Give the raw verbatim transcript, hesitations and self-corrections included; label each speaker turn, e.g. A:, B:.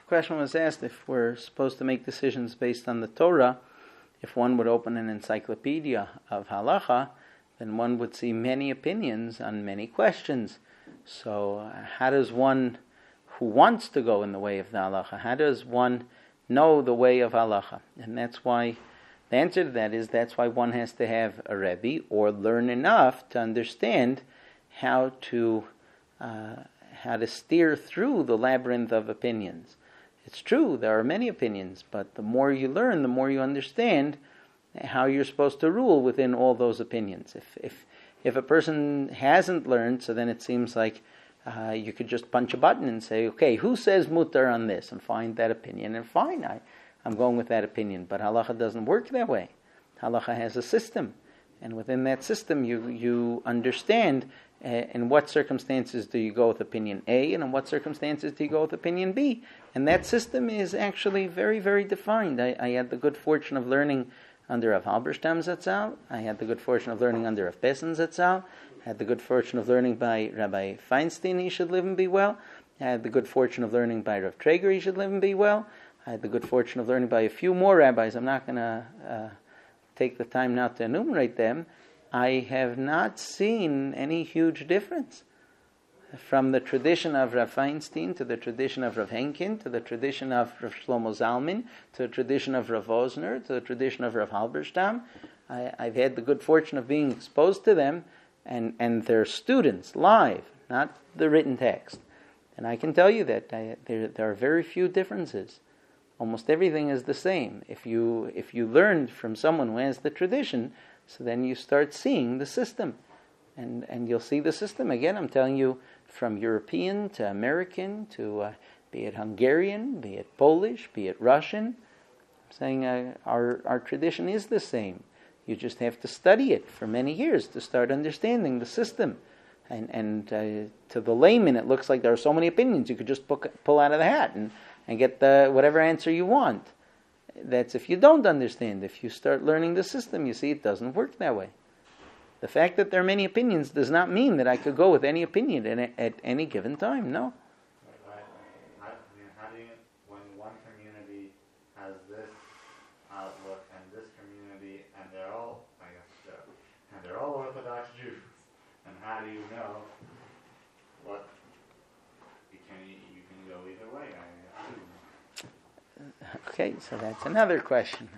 A: question was asked if we're supposed to make decisions based on the Torah. If one would open an encyclopedia of halacha, then one would see many opinions on many questions. So uh, how does one who wants to go in the way of the halacha, how does one know the way of halacha? And that's why, the answer to that is that's why one has to have a rebbe or learn enough to understand how to uh, how to steer through the labyrinth of opinions. It's true, there are many opinions, but the more you learn, the more you understand how you're supposed to rule within all those opinions. If if if a person hasn't learned, so then it seems like uh, you could just punch a button and say, okay, who says mutar on this? And find that opinion, and fine, I, I'm going with that opinion. But halacha doesn't work that way. Halacha has a system, and within that system you, you understand uh, in what circumstances do you go with opinion A, and in what circumstances do you go with opinion B. And that system is actually very, very defined. I, I had the good fortune of learning under Rav Halberstam Zatzal. I had the good fortune of learning under Rav Pessin Zatzal. I had the good fortune of learning by Rabbi Feinstein, he should live and be well. I had the good fortune of learning by Rav Traeger, he should live and be well. I had the good fortune of learning by a few more rabbis. I'm not going to uh, take the time now to enumerate them. I have not seen any huge difference from the tradition of Rav Feinstein to the tradition of Rav Henkin to the tradition of Rav Shlomo Zalman to the tradition of Rav Osner to the tradition of Rav Halberstam. I, I've had the good fortune of being exposed to them and, and their students live, not the written text. And I can tell you that I, there, there are very few differences. Almost everything is the same. If you if you learned from someone who has the tradition, so then you start seeing the system. And and you'll see the system. Again, I'm telling you, from European to American to uh, be it Hungarian, be it Polish, be it Russian. I'm saying uh, our our tradition is the same. You just have to study it for many years to start understanding the system. And and uh, to the layman, it looks like there are so many opinions you could just pull, pull out of the hat and, and get the whatever answer you want. That's if you don't understand. If you start learning the system, you see it doesn't work that way. The fact that there are many opinions does not mean that I could go with any opinion at, at any given time. No.
B: Right. How, I mean, how do you, when one community has this outlook and this community, and they're all, I guess, so, and they're all Orthodox Jews, and how do you know what you can you can go either way? I assume.
A: Okay, so that's another question.